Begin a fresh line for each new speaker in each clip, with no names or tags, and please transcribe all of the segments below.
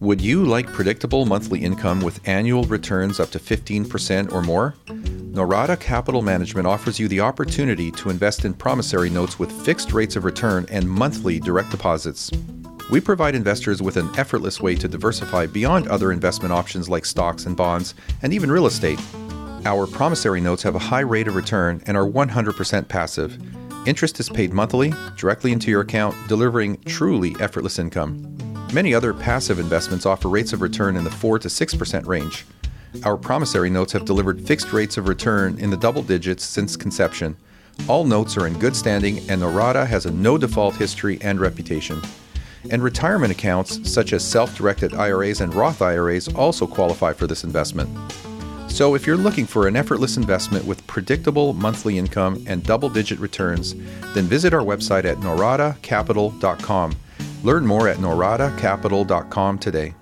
Would you like predictable monthly income with annual returns up to 15% or more? Norada Capital Management offers you the opportunity to invest in promissory notes with fixed rates of return and monthly direct deposits. We provide investors with an effortless way to diversify beyond other investment options like stocks and bonds, and even real estate. Our promissory notes have a high rate of return and are 100% passive. Interest is paid monthly, directly into your account, delivering truly effortless income. Many other passive investments offer rates of return in the 4 to 6% range. Our promissory notes have delivered fixed rates of return in the double digits since conception. All notes are in good standing, and Norada has a no default history and reputation. And retirement accounts, such as self-directed IRAs and Roth IRAs, also qualify for this investment. So if you're looking for an effortless investment with predictable monthly income and double-digit returns, then visit our website at noradacapital.com. Learn more at noradacapital.com today.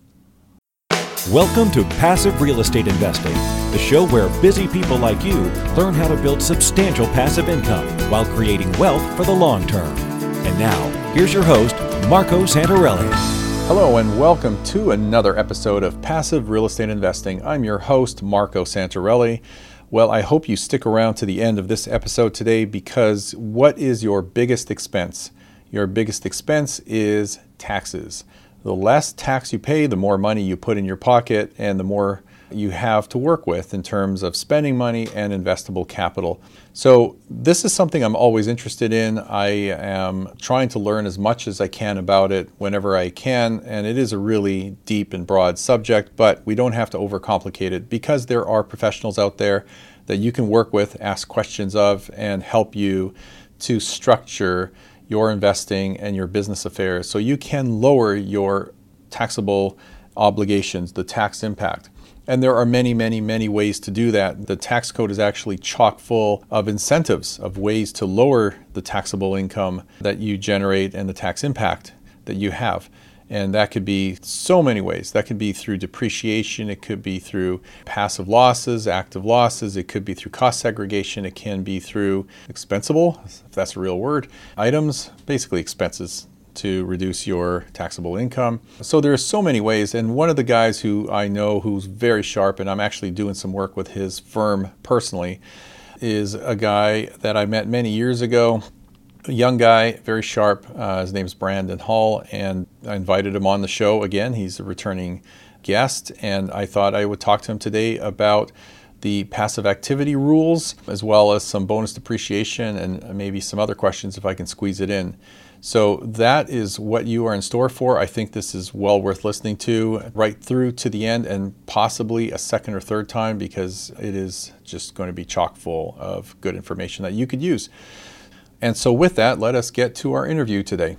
Welcome to Passive Real Estate Investing, the show where busy people like you learn how to build substantial passive income while creating wealth for the long term. And now, here's your host, Marco Santarelli.
Hello and welcome to another episode of Passive Real Estate Investing. I'm your host, Marco Santarelli. Well, I hope you stick around to the end of this episode today, because what is your biggest expense? Your biggest expense is taxes. The less tax you pay, the more money you put in your pocket, and the more you have to work with in terms of spending money and investable capital. So this is something I'm always interested in. I am trying to learn as much as I can about it whenever I can, and it is a really deep and broad subject, but we don't have to overcomplicate it, because there are professionals out there that you can work with, ask questions of, and help you to structure your investing and your business affairs so you can lower your taxable obligations, the tax impact. And there are many, many, many ways to do that. The tax code is actually chock full of incentives, of ways to lower the taxable income that you generate and the tax impact that you have. And that could be so many ways. That could be through depreciation. It could be through passive losses, active losses. It could be through cost segregation. It can be through expensable, if that's a real word, items, basically expenses to reduce your taxable income. So there's so many ways. And one of the guys who I know who's very sharp, and I'm actually doing some work with his firm personally, is a guy that I met many years ago. A young guy, very sharp. His name's Brandon Hall, and I invited him on the show again. He's a returning guest, and I thought I would talk to him today about the passive activity rules, as well as some bonus depreciation and maybe some other questions if I can squeeze it in. So that is what you are in store for. I think this is well worth listening to right through to the end, and possibly a second or third time, because it is just going to be chock full of good information that you could use. And so with that, let us get to our interview today.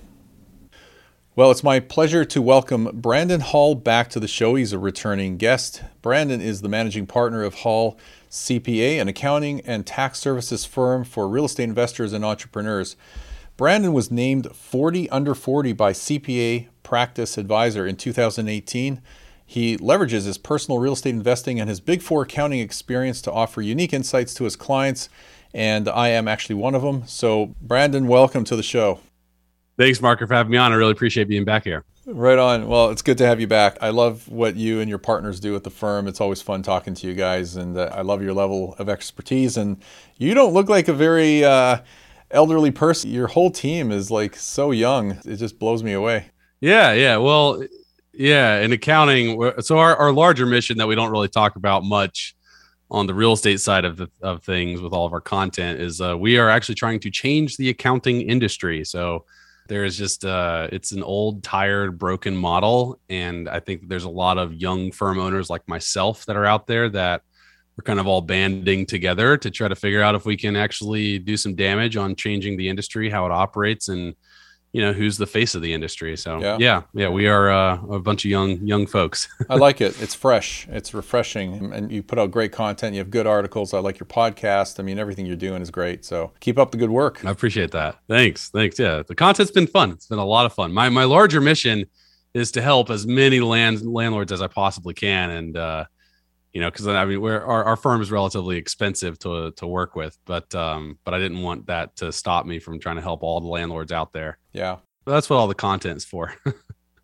Well, it's my pleasure to welcome Brandon Hall back to the show. He's a returning guest. Brandon is the managing partner of Hall CPA, an accounting and tax services firm for real estate investors and entrepreneurs. Brandon was named 40 under 40 by CPA Practice Advisor in 2018. He leverages his personal real estate investing and his Big Four accounting experience to offer unique insights to his clients, and I am actually one of them. So, Brandon, welcome to the show.
Thanks, Marco, for having me on. I really appreciate being back here.
Right on. Well, it's good to have you back. I love what you and your partners do at the firm. It's always fun talking to you guys, and I love your level of expertise. And you don't look like a very elderly person. Your whole team is like so young. It just blows me away.
Yeah. Well, yeah, in accounting, so our larger mission that we don't really talk about much on the real estate side of things with all of our content is we are actually trying to change the accounting industry. So there is just it's an old, tired, broken model, and I think there's a lot of young firm owners like myself that are out there that we're kind of all banding together to try to figure out if we can actually do some damage on changing the industry, how it operates, and who's the face of the industry. So yeah, we are a bunch of young folks.
I like it. It's fresh. It's refreshing. And you put out great content. You have good articles. I like your podcast. I mean, everything you're doing is great. So keep up the good work.
I appreciate that. Thanks. Yeah. The content's been fun. It's been a lot of fun. My larger mission is to help as many landlords as I possibly can. And, because I mean, our firm is relatively expensive to work with, but I didn't want that to stop me from trying to help all the landlords out there.
Yeah,
but that's what all the content's for.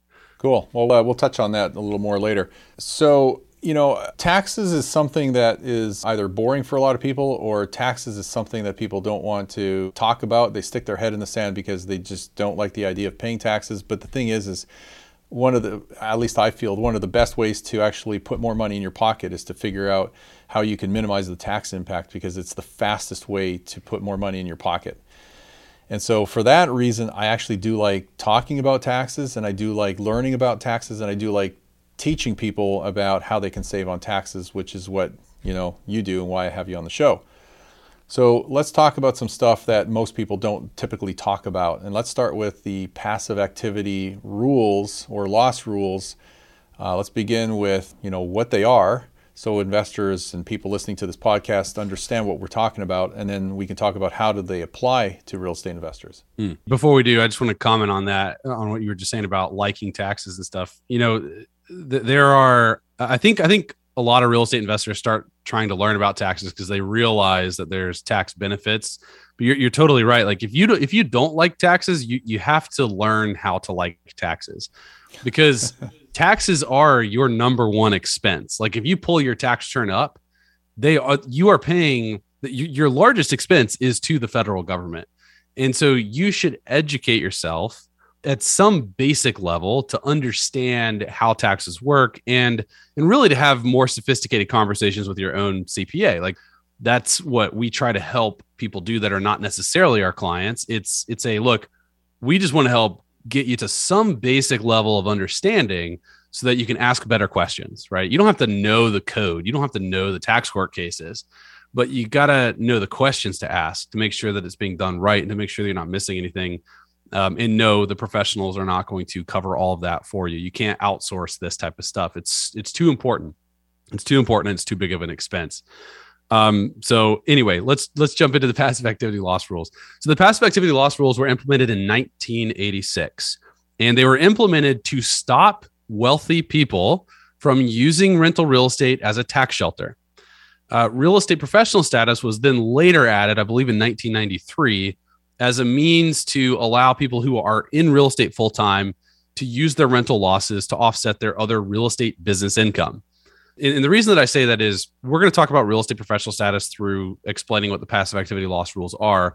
Cool. Well, we'll touch on that a little more later. So, taxes is something that is either boring for a lot of people, or taxes is something that people don't want to talk about. They stick their head in the sand because they just don't like the idea of paying taxes. But the thing is at least I feel, one of the best ways to actually put more money in your pocket is to figure out how you can minimize the tax impact, because it's the fastest way to put more money in your pocket. And so for that reason, I actually do like talking about taxes, and I do like learning about taxes, and I do like teaching people about how they can save on taxes, which is what you do and why I have you on the show. So let's talk about some stuff that most people don't typically talk about. And let's start with the passive activity rules or loss rules. Let's begin with, what they are, so investors and people listening to this podcast understand what we're talking about, and then we can talk about how do they apply to real estate investors.
Before we do, I just want to comment on that, on what you were just saying about liking taxes and stuff. There are, I think a lot of real estate investors start trying to learn about taxes because they realize that there's tax benefits. But you're totally right. Like if you don't like taxes, you have to learn how to like taxes, because taxes are your number one expense. Like if you pull your tax return up, you are paying, your largest expense is to the federal government. And so you should educate yourself at some basic level to understand how taxes work, and really to have more sophisticated conversations with your own CPA. Like that's what we try to help people do that are not necessarily our clients. It's a look, we just want to help get you to some basic level of understanding so that you can ask better questions, right? You don't have to know the code. You don't have to know the tax court cases, but you got to know the questions to ask to make sure that it's being done right and to make sure that you're not missing anything. And no, the professionals are not going to cover all of that for you. You can't outsource this type of stuff. It's too important. It's too important, and it's too big of an expense. So anyway, let's jump into the passive activity loss rules. So the passive activity loss rules were implemented in 1986, and they were implemented to stop wealthy people from using rental real estate as a tax shelter. Real estate professional status was then later added, I believe in 1993, as a means to allow people who are in real estate full-time to use their rental losses to offset their other real estate business income. And the reason that I say that is we're going to talk about real estate professional status through explaining what the passive activity loss rules are.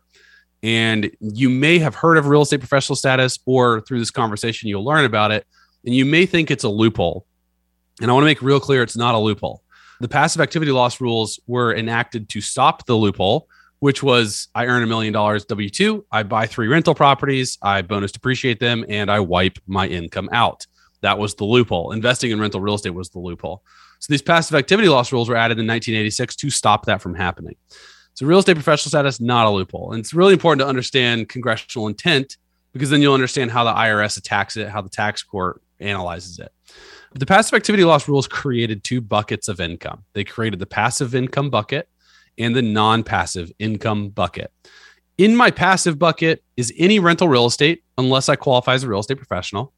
And you may have heard of real estate professional status, or through this conversation, you'll learn about it. And you may think it's a loophole. And I want to make real clear, it's not a loophole. The passive activity loss rules were enacted to stop the loophole, which was I earn $1 million W-2, I buy 3 rental properties, I bonus depreciate them, and I wipe my income out. That was the loophole. Investing in rental real estate was the loophole. So these passive activity loss rules were added in 1986 to stop that from happening. So real estate professional status, not a loophole. And it's really important to understand congressional intent, because then you'll understand how the IRS attacks it, how the tax court analyzes it. But the passive activity loss rules created 2 buckets of income. They created the passive income bucket and the non-passive income bucket. In my passive bucket is any rental real estate, unless I qualify as a real estate professional,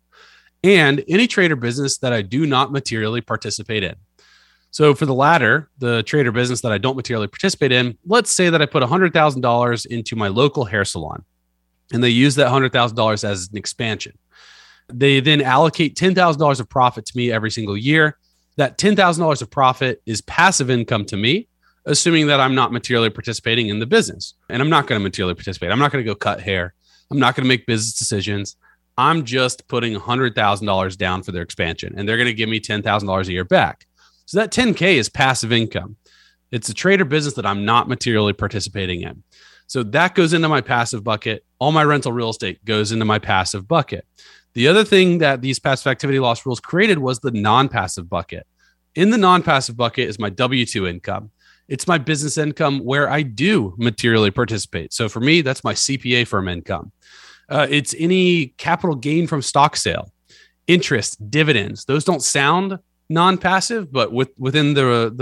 and any trade or business that I do not materially participate in. So for the latter, the trade or business that I don't materially participate in, let's say that I put $100,000 into my local hair salon, and they use that $100,000 as an expansion. They then allocate $10,000 of profit to me every single year. That $10,000 of profit is passive income to me, assuming that I'm not materially participating in the business. And I'm not going to materially participate. I'm not going to go cut hair. I'm not going to make business decisions. I'm just putting $100,000 down for their expansion, and they're going to give me $10,000 a year back. So that $10K is passive income. It's a trade or business that I'm not materially participating in. So that goes into my passive bucket. All my rental real estate goes into my passive bucket. The other thing that these passive activity loss rules created was the non-passive bucket. In the non-passive bucket is my W-2 income. It's my business income where I do materially participate. So for me, that's my CPA firm income. It's any capital gain from stock sale, interest, dividends. Those don't sound non-passive, but within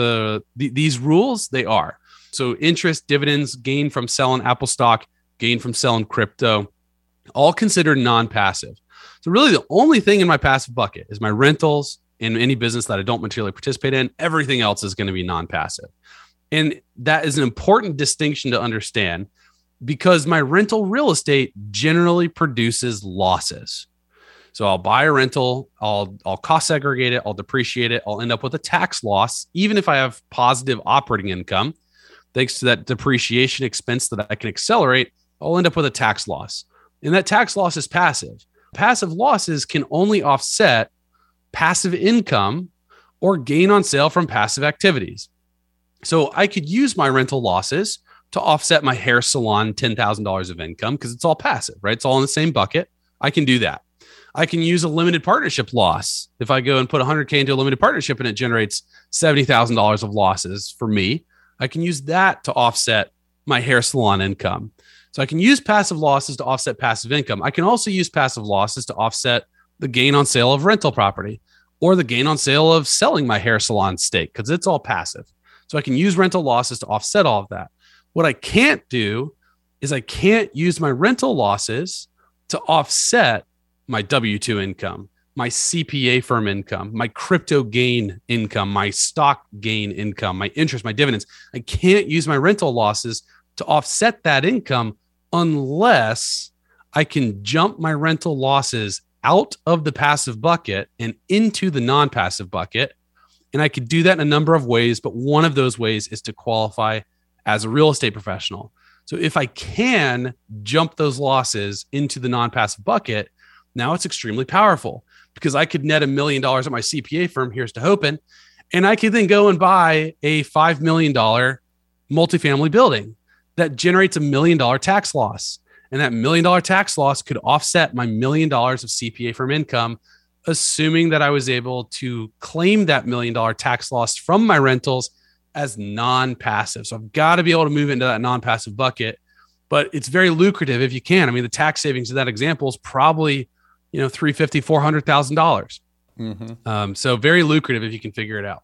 these rules, they are. So interest, dividends, gain from selling Apple stock, gain from selling crypto, all considered non-passive. So really the only thing in my passive bucket is my rentals and any business that I don't materially participate in. Everything else is going to be non-passive. And that is an important distinction to understand, because my rental real estate generally produces losses. So I'll buy a rental, I'll cost segregate it, I'll depreciate it, I'll end up with a tax loss, even if I have positive operating income. Thanks to that depreciation expense that I can accelerate, I'll end up with a tax loss. And that tax loss is passive. Passive losses can only offset passive income or gain on sale from passive activities. So I could use my rental losses to offset my hair salon $10,000 of income because it's all passive, right? It's all in the same bucket. I can do that. I can use a limited partnership loss. If I go and put $100K into a limited partnership and it generates $70,000 of losses for me, I can use that to offset my hair salon income. So I can use passive losses to offset passive income. I can also use passive losses to offset the gain on sale of rental property or the gain on sale of selling my hair salon stake because it's all passive. So I can use rental losses to offset all of that. What I can't do is I can't use my rental losses to offset my W-2 income, my CPA firm income, my crypto gain income, my stock gain income, my interest, my dividends. I can't use my rental losses to offset that income unless I can jump my rental losses out of the passive bucket and into the non-passive bucket. And I could do that in a number of ways, but one of those ways is to qualify as a real estate professional. So if I can jump those losses into the non-passive bucket, now it's extremely powerful because I could net $1 million at my CPA firm, here's to hoping, and I could then go and buy a $5 million multifamily building that generates $1 million tax loss. And that $1 million tax loss could offset my $1 million of CPA firm income, assuming that I was able to claim that $1 million tax loss from my rentals as non-passive. So I've got to be able to move into that non-passive bucket, but it's very lucrative if you can. I mean, the tax savings of that example is probably, $350,000, $400,000.
Mm-hmm.
So very lucrative if you can figure it out.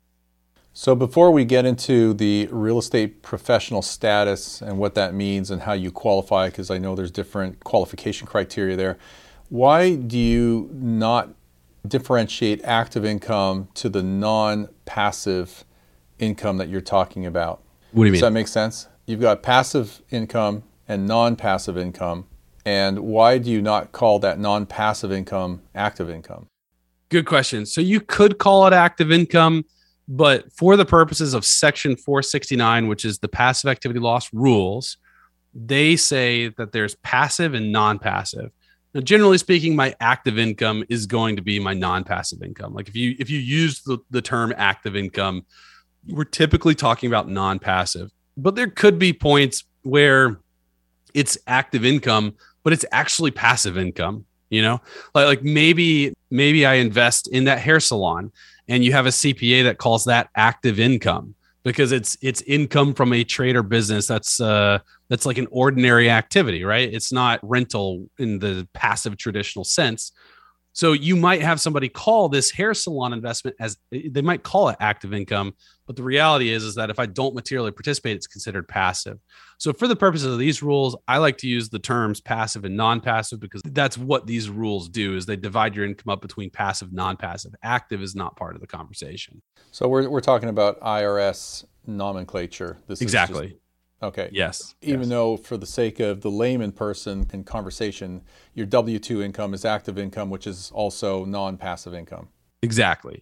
So before we get into the real estate professional status and what that means and how you qualify, because I know there's different qualification criteria there, why do you not differentiate active income to the non-passive income that you're talking about?
What do you mean?
Does that make sense? You've got passive income and non-passive income. And why do you not call that non-passive income active income?
Good question. So you could call it active income, but for the purposes of Section 469, which is the passive activity loss rules, they say that there's passive and non-passive. Now, generally speaking, my active income is going to be my non-passive income. Like if you use the term active income, we're typically talking about non-passive, but there could be points where it's active income, but it's actually passive income, like maybe I invest in that hair salon and you have a CPA that calls that active income because it's income from a trade or business. That's like an ordinary activity, right? It's not rental in the passive traditional sense. So you might have somebody call this hair salon investment they might call it active income, but the reality is that if I don't materially participate, it's considered passive. So for the purposes of these rules, I like to use the terms passive and non-passive because that's what these rules do is they divide your income up between passive, non-passive. Active is not part of the conversation.
So we're talking about IRS nomenclature. This
exactly.
Is just, okay.
Yes.
Even though for the sake of the layman person in conversation, your W-2 income is active income, which is also non-passive income.
Exactly.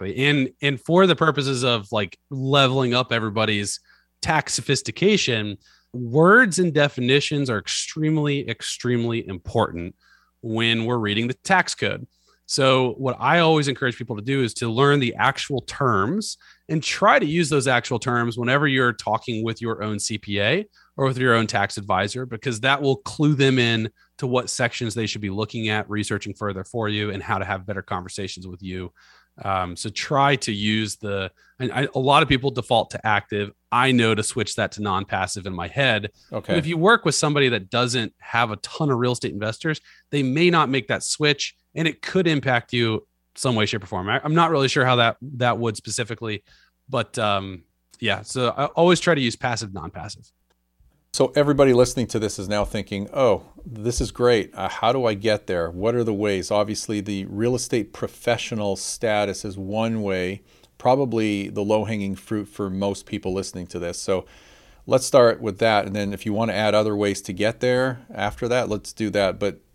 And for the purposes of like leveling up everybody's tax sophistication, words and definitions are extremely, extremely important when we're reading the tax code. So what I always encourage people to do is to learn the actual terms and try to use those actual terms whenever you're talking with your own CPA or with your own tax advisor, because that will clue them in to what sections they should be looking at, researching further for you, and how to have better conversations with you. So try to use a lot of people default to active. I know to switch that to non-passive in my head.
Okay.
But if you work with somebody that doesn't have a ton of real estate investors, they may not make that switch, and it could impact you some way, shape, or form. I'm not really sure how that would specifically, but yeah. So I always try to use passive, non-passive.
So everybody listening to this is now thinking, oh, this is great. How do I get there? What are the ways? Obviously, the real estate professional status is one way, probably the low-hanging fruit for most people listening to this. So let's start with that. And then if you want to add other ways to get there after that, let's do that. But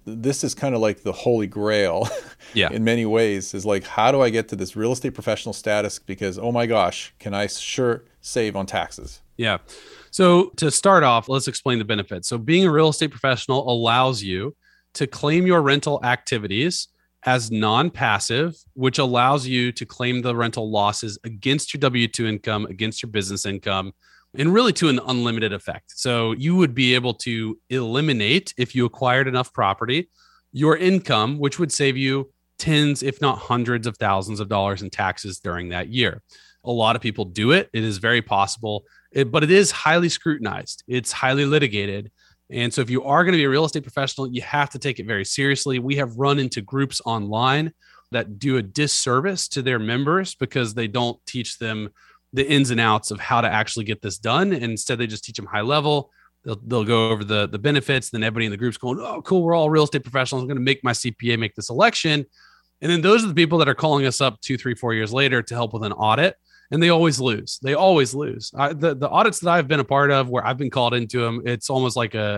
this is kind of like the holy grail
Yeah.
in many ways, is like, how do I get to this real estate professional status? Because, oh my gosh, can I sure save on taxes?
Yeah. So to start off, let's explain the benefits. So being a real estate professional allows you to claim your rental activities as non-passive, which allows you to claim the rental losses against your W-2 income, against your business income, and really to an unlimited effect. So you would be able to eliminate, if you acquired enough property, your income, which would save you tens, if not hundreds of thousands of dollars in taxes during that year. A lot of people do it. It is very possible, but it is highly scrutinized. It's highly litigated. And so if you are going to be a real estate professional, you have to take it very seriously. We have run into groups online that do a disservice to their members because they don't teach them the ins and outs of how to actually get this done. And instead, they just teach them high level. They'll go over the benefits. Then everybody in the group's going, oh, cool, we're all real estate professionals. I'm going to make my CPA make this election. And then those are the people that are calling us up 2, 3, 4 years later to help with an audit. And they always lose. They always lose. The audits that I've been a part of where I've been called into them, it's almost like a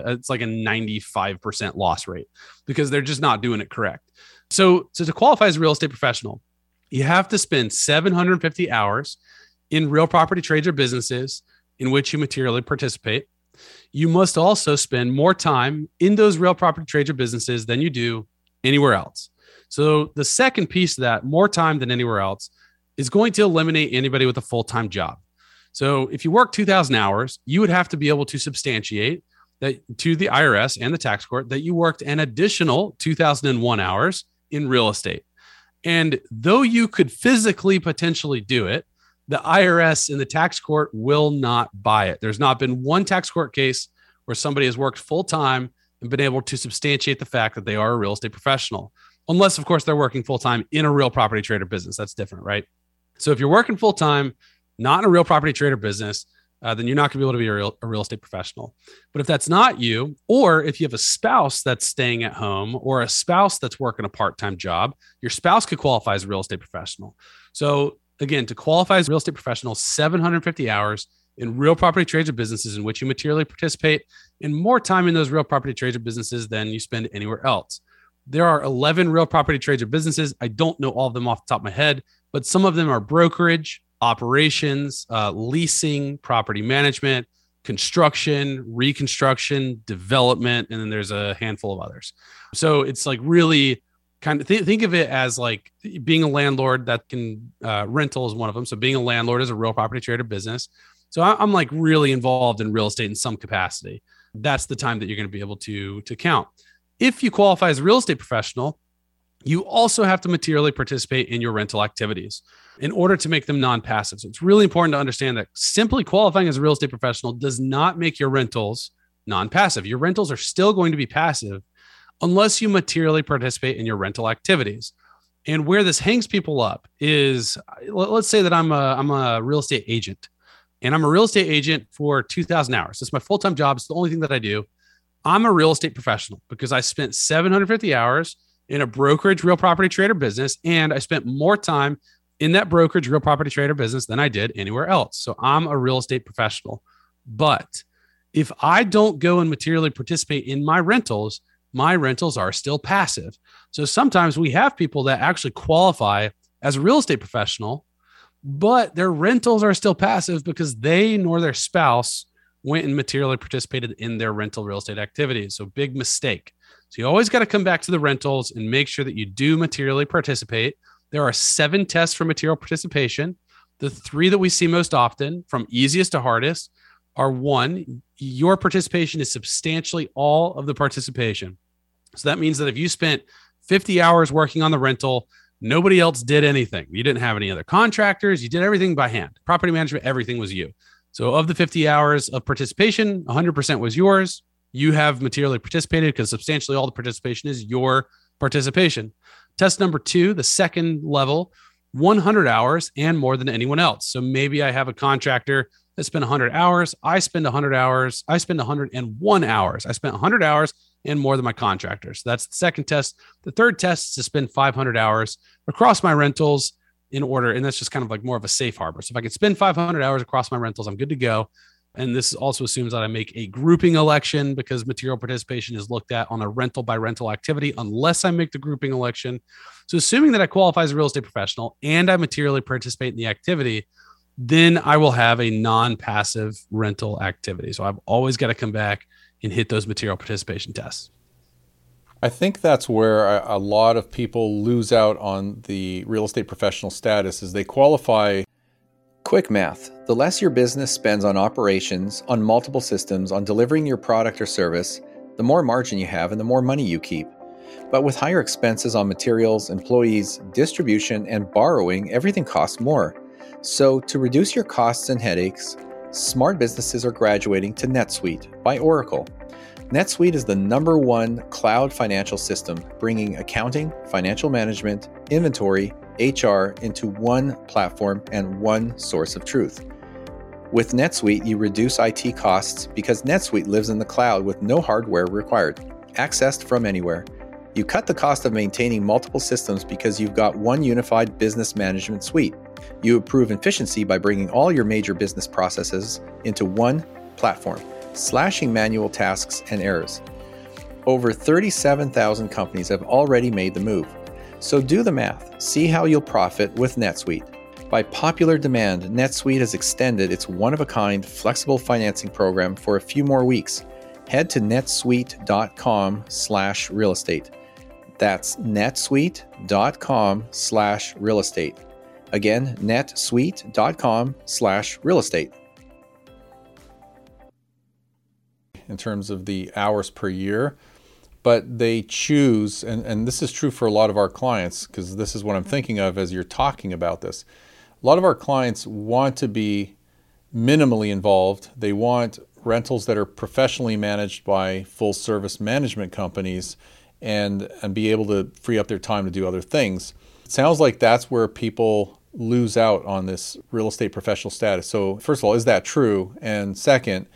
95% loss rate because they're just not doing it correct. So to qualify as a real estate professional, you have to spend 750 hours in real property trades or businesses in which you materially participate. You must also spend more time in those real property trades or businesses than you do anywhere else. So the second piece of that, more time than anywhere else, is going to eliminate anybody with a full-time job. So if you work 2,000 hours, you would have to be able to substantiate that to the IRS and the tax court that you worked an additional 2,001 hours in real estate. And though you could physically potentially do it, the IRS and the tax court will not buy it. There's not been one tax court case where somebody has worked full-time and been able to substantiate the fact that they are a real estate professional. Unless, of course, they're working full-time in a real property trader business. That's different, right? So if you're working full-time, not in a real property trader business, then you're not going to be able to be a real estate professional. But if that's not you, or if you have a spouse that's staying at home or a spouse that's working a part-time job, your spouse could qualify as a real estate professional. So again, to qualify as a real estate professional, 750 hours in real property trades or businesses in which you materially participate, and more time in those real property trades or businesses than you spend anywhere else. There are 11 real property trades or businesses. I don't know all of them off the top of my head, but some of them are brokerage, operations, leasing, property management, construction, reconstruction, development, and then there's a handful of others. So it's like really kind of think of it as like being a landlord that can rental is one of them. So being a landlord is a real property trader business. So I'm like really involved in real estate in some capacity. That's the time that you're going to be able to count. If you qualify as a real estate professional, you also have to materially participate in your rental activities in order to make them non-passive. So it's really important to understand that simply qualifying as a real estate professional does not make your rentals non-passive. Your rentals are still going to be passive unless you materially participate in your rental activities. And where this hangs people up is, let's say that I'm a real estate agent, and I'm a real estate agent for 2,000 hours. That's my full-time job. It's the only thing that I do. I'm a real estate professional because I spent 750 hours in a brokerage real property trader business, and I spent more time in that brokerage real property trader business than I did anywhere else. So I'm a real estate professional. But if I don't go and materially participate in my rentals are still passive. So sometimes we have people that actually qualify as a real estate professional, but their rentals are still passive because they nor their spouse went and materially participated in their rental real estate activities. So big mistake. So you always got to come back to the rentals and make sure that you do materially participate. There are 7 tests for material participation. The 3 that we see most often, from easiest to hardest, are 1, your participation is substantially all of the participation. So that means that if you spent 50 hours working on the rental, nobody else did anything. You didn't have any other contractors. You did everything by hand. Property management, everything was you. So of the 50 hours of participation, 100% was yours. You have materially participated because substantially all the participation is your participation. Test number 2, the second level, 100 hours and more than anyone else. So maybe I have a contractor that spent 100 hours. I spend 100 hours. I spend 101 hours. I spent 100 hours and more than my contractors. That's the second test. The third test is to spend 500 hours across my rentals in order. And that's just kind of like more of a safe harbor. So if I can spend 500 hours across my rentals, I'm good to go. And this also assumes that I make a grouping election because material participation is looked at on a rental by rental activity unless I make the grouping election. So assuming that I qualify as a real estate professional and I materially participate in the activity, then I will have a non-passive rental activity. So I've always got to come back and hit those material participation tests.
I think that's where a lot of people lose out on the real estate professional status is they qualify. Quick math. The less your business spends on operations, on multiple systems, on delivering your product or service, the more margin you have and the more money you keep. But with higher expenses on materials, employees, distribution, and borrowing, everything costs more. So to reduce your costs and headaches, smart businesses are graduating to NetSuite by Oracle. NetSuite is the #1 cloud financial system, bringing accounting, financial management, inventory, HR into one platform and one source of truth. With NetSuite, you reduce IT costs because NetSuite lives in the cloud with no hardware required, accessed from anywhere. You cut the cost of maintaining multiple systems because you've got one unified business management suite. You improve efficiency by bringing all your major business processes into one platform, slashing manual tasks and errors. Over 37,000 companies have already made the move. So do the math. See how you'll profit with NetSuite. By popular demand, NetSuite has extended its one-of-a-kind flexible financing program for a few more weeks. Head to netsuite.com/real estate. That's netsuite.com/real estate. Again, netsuite.com/real estate. In terms of the hours per year, but they choose, and this is true for a lot of our clients, because this is what I'm thinking of as you're talking about this. A lot of our clients want to be minimally involved. They want rentals that are professionally managed by full service management companies and be able to free up their time to do other things. It sounds like that's where people lose out on this real estate professional status. So first of all, is that true? And second,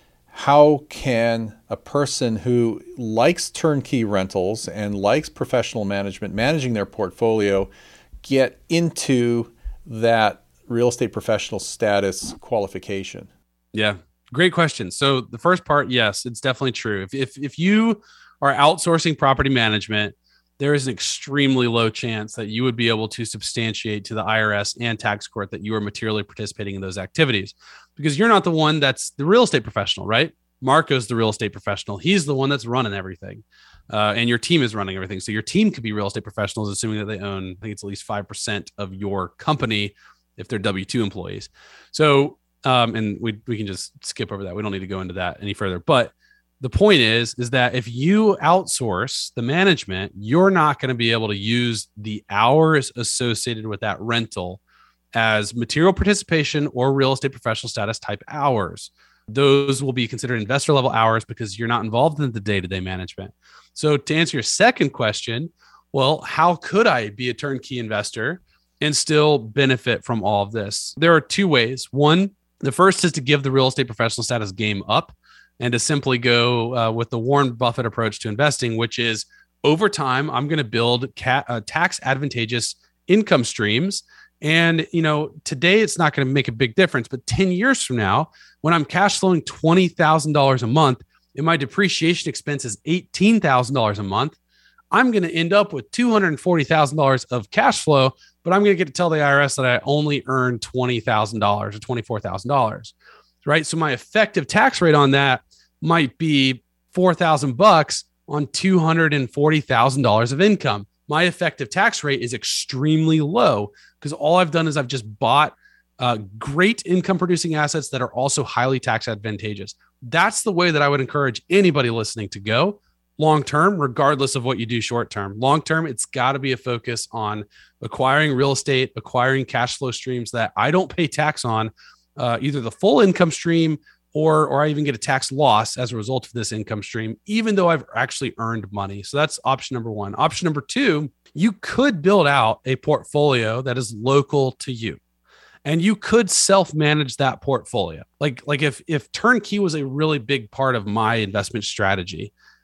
how can a person who likes turnkey rentals and likes professional management, managing their portfolio, get into that real estate professional status qualification?
Yeah, great question. So the first part, yes, it's definitely true. If you are outsourcing property management, there is an extremely low chance that you would be able to substantiate to the IRS and tax court that you are materially participating in those activities, because you're not the one that's the real estate professional, right? Marco's the real estate professional. He's the one that's running everything. And your team is running everything. So your team could be real estate professionals, assuming that they own, I think it's at least 5% of your company if they're W-2 employees. So, and we can just skip over that. We don't need to go into that any further. But the point is that if you outsource the management, you're not going to be able to use the hours associated with that rental as material participation or real estate professional status type hours. Those will be considered investor level hours because you're not involved in the day-to-day management. So to answer your second question, well, how could I be a turnkey investor and still benefit from all of this? There are two ways. One, the first is to give the real estate professional status game up and to simply go with the Warren Buffett approach to investing, which is over time, I'm going to build tax advantageous income streams. And, today it's not going to make a big difference, but 10 years from now, when I'm cash flowing $20,000 a month and my depreciation expense is $18,000 a month, I'm going to end up with $240,000 of cash flow, but I'm going to get to tell the IRS that I only earned $20,000 or $24,000, right? So my effective tax rate on that might be $4,000 on $240,000 of income. My effective tax rate is extremely low because all I've done is I've just bought great income producing assets that are also highly tax advantageous. That's the way that I would encourage anybody listening to go long term, regardless of what you do short term. Long term, it's got to be a focus on acquiring real estate, acquiring cash flow streams that I don't pay tax on, either the full income stream or I even get a tax loss as a result of this income stream, even though I've actually earned money. So that's option number one. Option number two, you could build out a portfolio that is local to you. And you could self-manage that portfolio. Like if turnkey was a really big part of my investment strategy,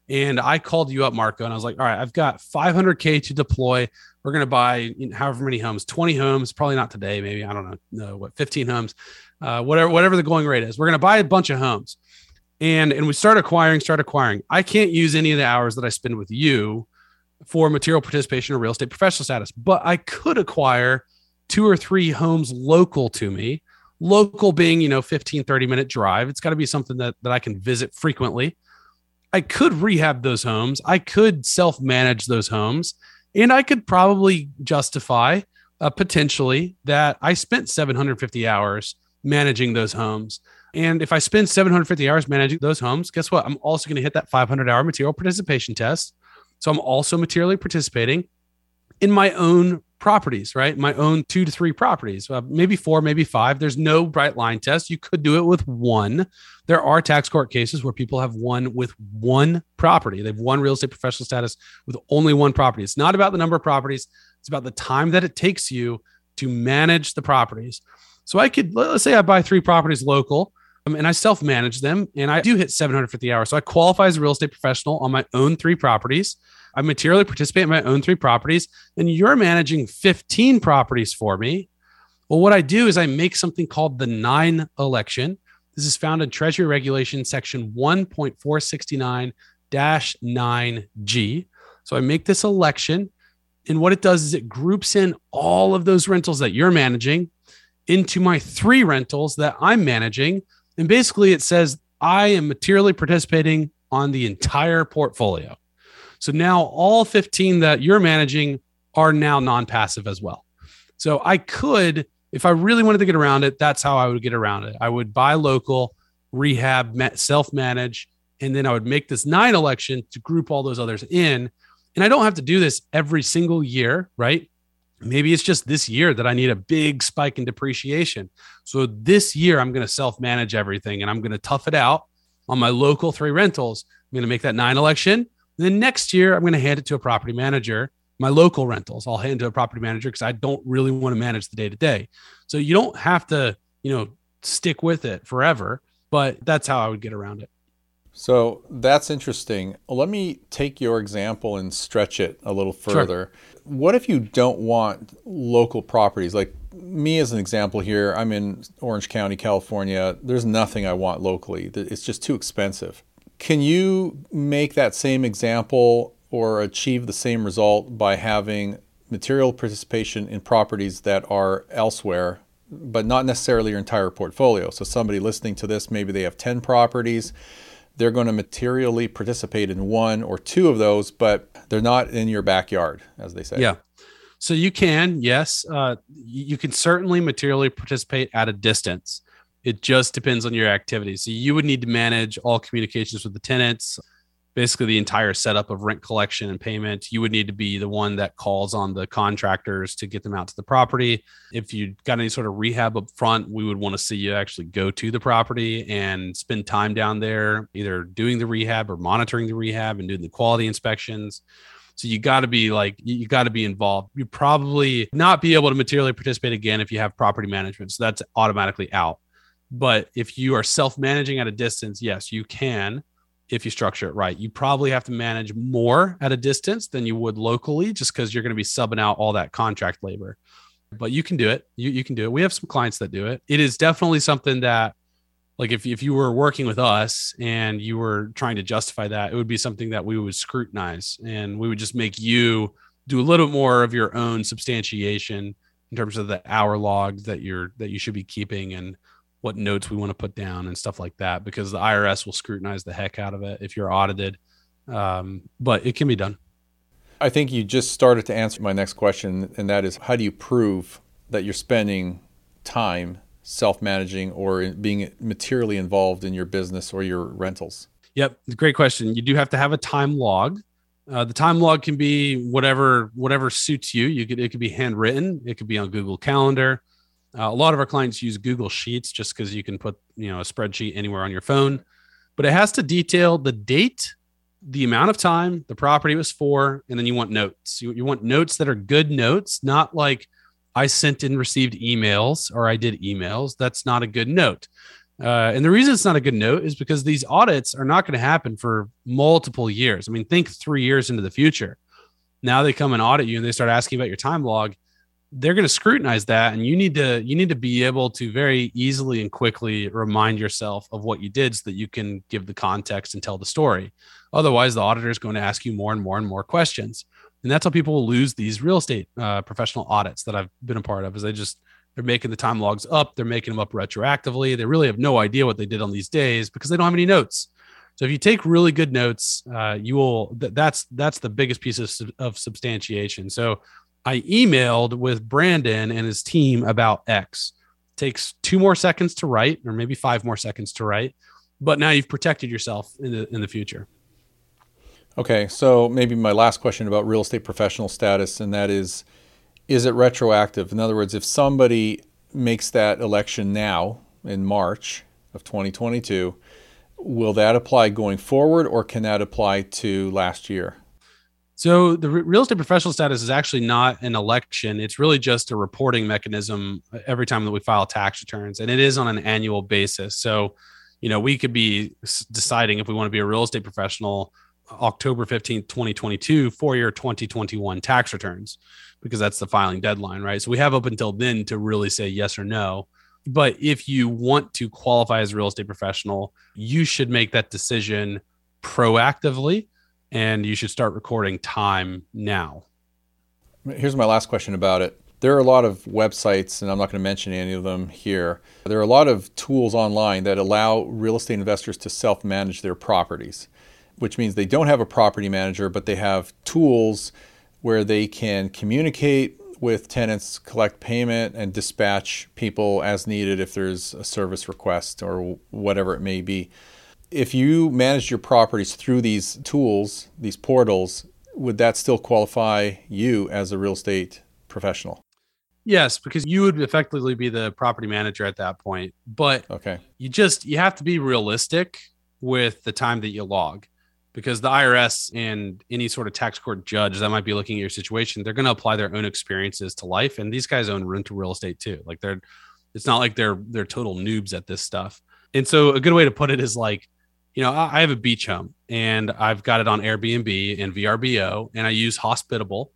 And I called you up, Marco, and I was like, all right, I've got $500K to deploy. We're going to buy however many homes, 20 homes, probably not today, maybe, I don't know, 15 homes, whatever the going rate is. We're going to buy a bunch of homes. And we start acquiring. I can't use any of the hours that I spend with you for material participation or real estate professional status, but I could acquire 2 or 3 homes local to me, local being, 15, 30-minute drive. It's got to be something that I can visit frequently. I could rehab those homes. I could self-manage those homes, and I could probably justify potentially that I spent 750 hours managing those homes. And if I spend 750 hours managing those homes, guess what? I'm also going to hit that 500-hour material participation test. So I'm also materially participating in my own properties, right? My own 2 to 3 properties, maybe 4, maybe 5. There's no bright line test. You could do it with 1. There are tax court cases where people have won with 1 property. They've won real estate professional status with only 1 property. It's not about the number of properties. It's about the time that it takes you to manage the properties. So I could, let's say I buy 3 properties local, and I self-manage them, and I do hit 750 hours. So I qualify as a real estate professional on my own 3 properties. I materially participate in my own 3 properties, and you're managing 15 properties for me. Well, what I do is I make something called the 9 election. This is found in Treasury Regulation Section 1.469-9G. So I make this election, and what it does is it groups in all of those rentals that you're managing into my 3 rentals that I'm managing. And basically it says I am materially participating on the entire portfolio. So now all 15 that you're managing are now non-passive as well. So I could, if I really wanted to get around it, that's how I would get around it. I would buy local, rehab, self-manage, and then I would make this 9 election to group all those others in. And I don't have to do this every single year, right? Maybe it's just this year that I need a big spike in depreciation. So this year I'm going to self-manage everything, and I'm going to tough it out on my local 3 rentals. I'm going to make that 9 election. And then next year I'm going to hand it to a property manager. My local rentals, I'll hand to a property manager because I don't really want to manage the day-to-day. So you don't have to, stick with it forever, but that's how I would get around it.
So that's interesting. Let me take your example and stretch it a little further. Sure. What if you don't want local properties? Like me as an example here, I'm in Orange County, California. There's nothing I want locally. It's just too expensive. Can you make that same example or achieve the same result by having material participation in properties that are elsewhere, but not necessarily your entire portfolio? So somebody listening to this, maybe they have 10 properties. They're going to materially participate in 1 or 2 of those, but they're not in your backyard, as they say.
Yeah. So you can, yes, you can certainly materially participate at a distance. It just depends on your activity. So you would need to manage all communications with the tenants, basically the entire setup of rent collection and payment. You would need to be the one that calls on the contractors to get them out to the property. If you got any sort of rehab up front, we would want to see you actually go to the property and spend time down there, either doing the rehab or monitoring the rehab and doing the quality inspections. So you got to be involved. You probably not be able to materially participate again if you have property management. So that's automatically out. But if you are self-managing at a distance, yes, you can. If you structure it right, you probably have to manage more at a distance than you would locally, just because you're going to be subbing out all that contract labor. But you can do it. You can do it. We have some clients that do it. It is definitely something that, like, if you were working with us and you were trying to justify that, it would be something that we would scrutinize, and we would just make you do a little bit more of your own substantiation in terms of the hour logs that you should be keeping and what notes we want to put down and stuff like that, because the IRS will scrutinize the heck out of it if you're audited. But it can be done.
I think you just started to answer my next question, and that is, how do you prove that you're spending time self-managing or being materially involved in your business or your rentals?
Yep. Great question. You do have to have a time log. The time log can be whatever suits you. It could be handwritten. It could be on Google Calendar. A lot of our clients use Google Sheets just because you can put, a spreadsheet anywhere on your phone, but it has to detail the date, the amount of time the property was for, and then you want notes. You want notes that are good notes, not like I sent and received emails or I did emails. That's not a good note. And the reason it's not a good note is because these audits are not going to happen for multiple years. I mean, think 3 years into the future. Now they come and audit you and they start asking about your time log. They're going to scrutinize that, and you need to be able to very easily and quickly remind yourself of what you did so that you can give the context and tell the story. Otherwise, the auditor is going to ask you more and more and more questions, and that's how people will lose these real estate professional audits that I've been a part of. Is they're making the time logs up, they're making them up retroactively. They really have no idea what they did on these days because they don't have any notes. So if you take really good notes, you will. That's the biggest piece of substantiation. So I emailed with Brandon and his team about X. Takes 2 more seconds to write, or maybe 5 more seconds to write, but now you've protected yourself in the future.
Okay, so maybe my last question about real estate professional status, and that is it retroactive? In other words, if somebody makes that election now in March of 2022, will that apply going forward, or can that apply to last year?
So the real estate professional status is actually not an election. It's really just a reporting mechanism every time that we file tax returns, and it is on an annual basis. So, we could be deciding if we want to be a real estate professional October 15th, 2022 for your 2021 tax returns, because that's the filing deadline, right? So we have up until then to really say yes or no. But if you want to qualify as a real estate professional, you should make that decision proactively, and you should start recording time now.
Here's my last question about it. There are a lot of websites, and I'm not going to mention any of them here. There are a lot of tools online that allow real estate investors to self-manage their properties, which means they don't have a property manager, but they have tools where they can communicate with tenants, collect payment, and dispatch people as needed if there's a service request or whatever it may be. If you manage your properties through these tools, these portals, would that still qualify you as a real estate professional?
Yes, because you would effectively be the property manager at that point. But
okay,
you have to be realistic with the time that you log, because the IRS and any sort of tax court judge that might be looking at your situation, they're going to apply their own experiences to life. And these guys own rental real estate too. Like it's not like they're total noobs at this stuff. And so a good way to put it is like, I have a beach home and I've got it on Airbnb and VRBO, and I use Hospitable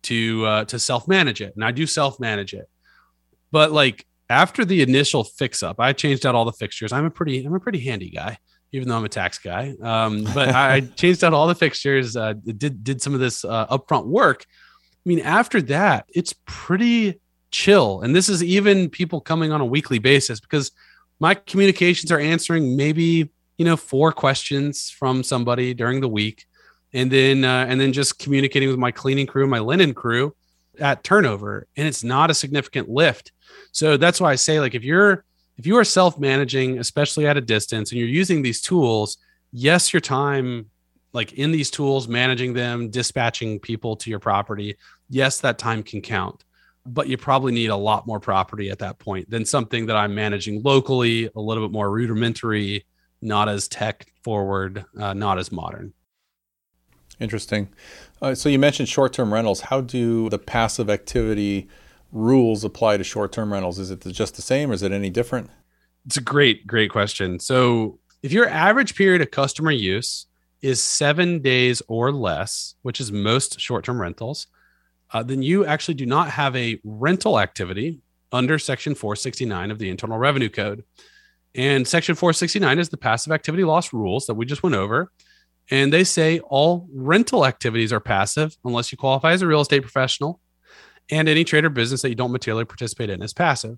to self-manage it. And I do self-manage it. But like after the initial fix up, I changed out all the fixtures. I'm a pretty handy guy, even though I'm a tax guy. But I changed out all the fixtures, did some of this upfront work. I mean, after that, it's pretty chill. And this is even people coming on a weekly basis, because my communications are answering maybe 4 questions from somebody during the week, and then just communicating with my cleaning crew, my linen crew at turnover, and it's not a significant lift. So that's why I say, like, if you are self-managing, especially at a distance, and you're using these tools, yes, your time, like in these tools, managing them, dispatching people to your property, yes, that time can count. But you probably need a lot more property at that point than something that I'm managing locally, a little bit more rudimentary, not as tech forward, not as modern.
Interesting. So you mentioned short-term rentals. How do the passive activity rules apply to short-term rentals? Is it just the same, or is it any different?
It's a great question. So if your average period of customer use is 7 days or less, which is most short-term rentals, then you actually do not have a rental activity under Section 469 of the Internal Revenue Code. And Section 469 is the passive activity loss rules that we just went over. And they say all rental activities are passive unless you qualify as a real estate professional, and any trade or business that you don't materially participate in is passive.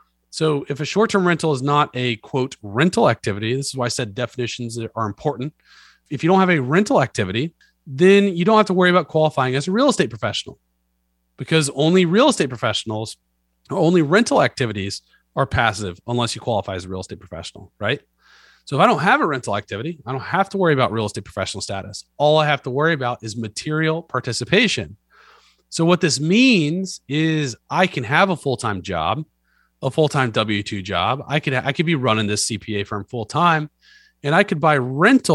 So if a short-term rental is not a, quote, rental activity, this is why I said definitions are important. If you don't have a rental activity, then you don't have to worry about qualifying as a real estate professional, because only real estate professionals, or only rental activities are passive unless you qualify as a real estate professional, right? So if I don't have a rental activity, I don't have to worry about real estate professional status. All I have to worry about is material participation. So what this means is I can have a full-time job, a full-time W-2 job. I could be running this CPA firm full-time, and I could buy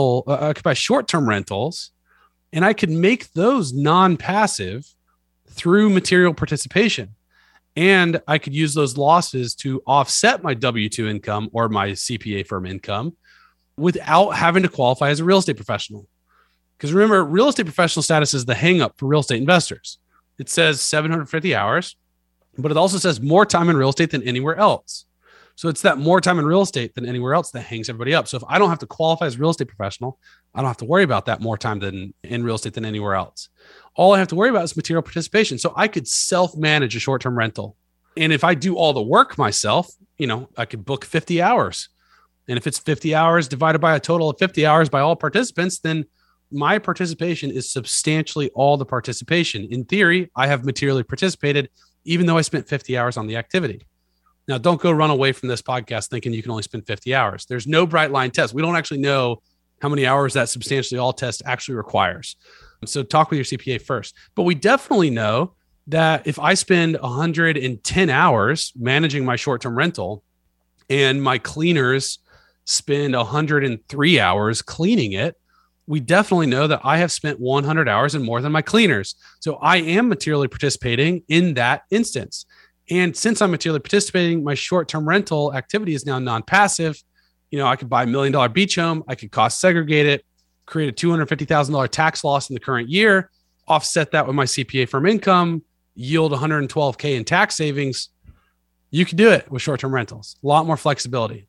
short-term rentals, and I could make those non-passive through material participation. And I could use those losses to offset my W-2 income or my CPA firm income without having to qualify as a real estate professional. Because remember, real estate professional status is the hang up for real estate investors. It says 750 hours, but it also says more time in real estate than anywhere else. So it's that more time in real estate than anywhere else that hangs everybody up. So if I don't have to qualify as a real estate professional, I don't have to worry about that more time than in real estate than anywhere else. All I have to worry about is material participation. So I could self-manage a short-term rental. And if I do all the work myself, I could book 50 hours. And if it's 50 hours divided by a total of 50 hours by all participants, then my participation is substantially all the participation. In theory, I have materially participated, even though I spent 50 hours on the activity. Now, don't go run away from this podcast thinking you can only spend 50 hours. There's no bright line test. We don't actually know how many hours that substantially all test actually requires. So talk with your CPA first. But we definitely know that if I spend 110 hours managing my short-term rental and my cleaners spend 103 hours cleaning it, we definitely know that I have spent 100 hours and more than my cleaners. So I am materially participating in that instance. And since I'm materially participating, my short-term rental activity is now non-passive. I could buy $1 million beach home. I could cost segregate it, create a $250,000 tax loss in the current year, offset that with my CPA firm income, yield $112K in tax savings. You could do it with short-term rentals. A lot more flexibility.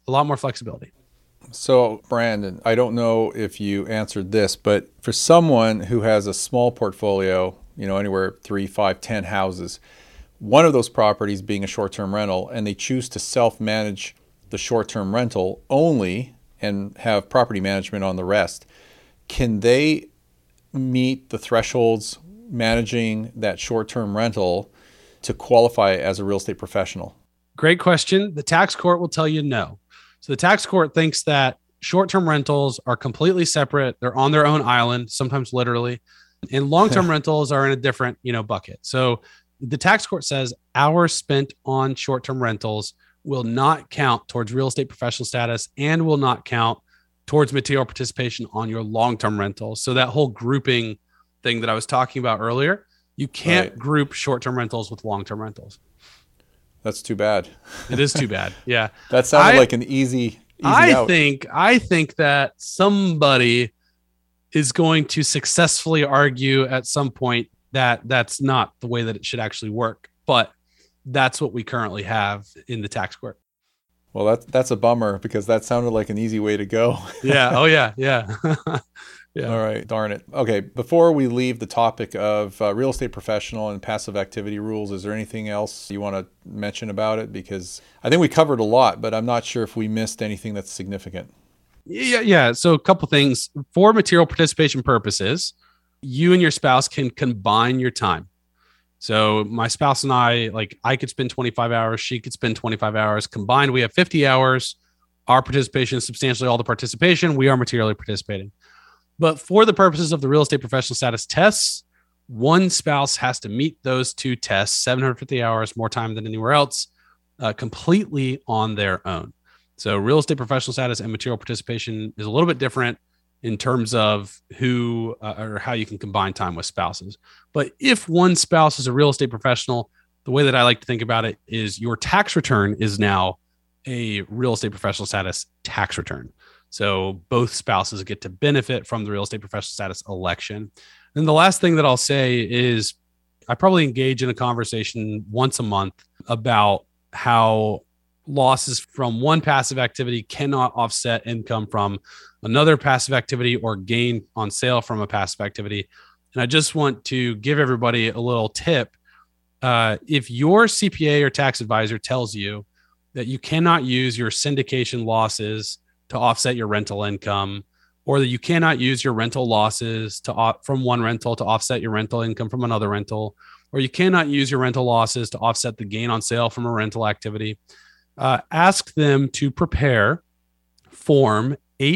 So, Brandon, I don't know if you answered this, but for someone who has a small portfolio, anywhere 3, 5, 10 houses, one of those properties being a short-term rental, and they choose to self-manage the short-term rental only and have property management on the rest, can they meet the thresholds managing that short-term rental to qualify as a real estate professional?
Great question. The tax court will tell you no. So the tax court thinks that short-term rentals are completely separate. They're on their own island, sometimes literally, and long-term rentals are in a different, bucket. So the tax court says hours spent on short-term rentals will not count towards real estate professional status and will not count towards material participation on your long-term rentals. So that whole grouping thing that I was talking about earlier, you can't group short-term rentals with long-term rentals.
That's too bad.
It is too bad. Yeah.
That sounded like an easy out.
I think that somebody is going to successfully argue at some point that that's not the way that it should actually work. But that's what we currently have in the tax court.
Well, that's a bummer because that sounded like an easy way to go.
Yeah. Oh, yeah. Yeah. Yeah.
All right. Darn it. Okay. Before we leave the topic of real estate professional and passive activity rules, is there anything else you want to mention about it? Because I think we covered a lot, but I'm not sure if we missed anything that's significant.
Yeah. So a couple things. For material participation purposes, you and your spouse can combine your time. So my spouse and I could spend 25 hours. She could spend 25 hours. Combined, we have 50 hours. Our participation is substantially all the participation. We are materially participating. But for the purposes of the real estate professional status tests, one spouse has to meet those two tests, 750 hours, more time than anywhere else, completely on their own. So real estate professional status and material participation is a little bit different in terms of who or how you can combine time with spouses. But if one spouse is a real estate professional, the way that I like to think about it is your tax return is now a real estate professional status tax return. So both spouses get to benefit from the real estate professional status election. And the last thing that I'll say is I probably engage in a conversation once a month about how losses from one passive activity cannot offset income from another passive activity or gain on sale from a passive activity. And I just want to give everybody a little tip. If your CPA or tax advisor tells you that you cannot use your syndication losses to offset your rental income, or that you cannot use your rental losses from one rental to offset your rental income from another rental, or you cannot use your rental losses to offset the gain on sale from a rental activity, ask them to prepare Form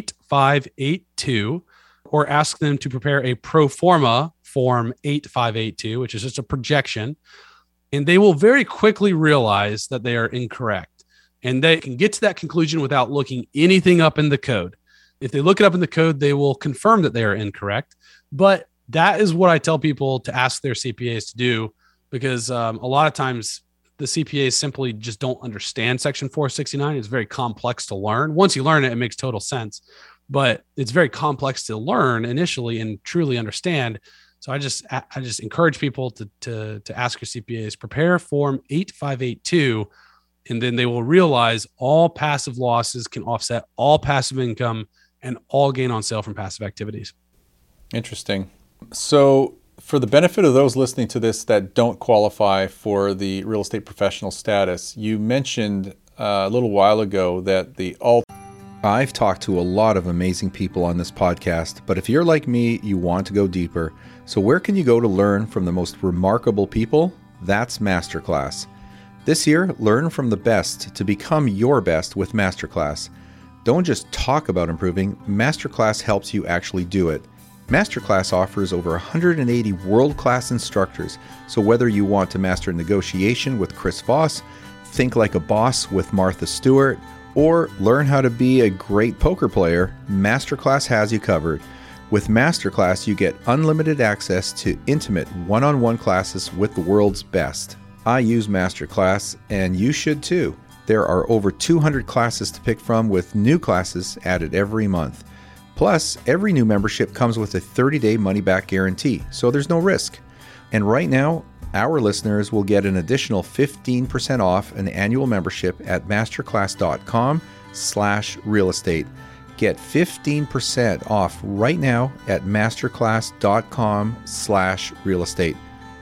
8582, or ask them to prepare a pro forma Form 8582, which is just a projection, and they will very quickly realize that they are incorrect. And they can get to that conclusion without looking anything up in the code. If they look it up in the code, they will confirm that they are incorrect. But that is what I tell people to ask their CPAs to do, because a lot of times the CPAs simply just don't understand Section 469. It's very complex to learn. Once you learn it, it makes total sense, but it's very complex to learn initially and truly understand. So I just encourage people to ask your CPAs, prepare Form 8582, and then they will realize all passive losses can offset all passive income and all gain on sale from passive activities.
Interesting. So for the benefit of those listening to this that don't qualify for the real estate professional status, you mentioned a little while ago that I've talked to a lot of amazing people on this podcast, but if you're like me, you want to go deeper. So where can you go to learn from the most remarkable people? That's Masterclass. This year, learn from the best to become your best with Masterclass. Don't just talk about improving, Masterclass helps you actually do it. Masterclass offers over 180 world-class instructors, so whether you want to master negotiation with Chris Voss, think like a boss with Martha Stewart, or learn how to be a great poker player, Masterclass has you covered. With Masterclass, you get unlimited access to intimate one-on-one classes with the world's best. I use Masterclass, and you should too. There are over 200 classes to pick from, with new classes added every month. Plus, every new membership comes with a 30-day money-back guarantee, so there's no risk. And right now, our listeners will get an additional 15% off an annual membership at masterclass.com/real estate. Get 15% off right now at masterclass.com/real estate.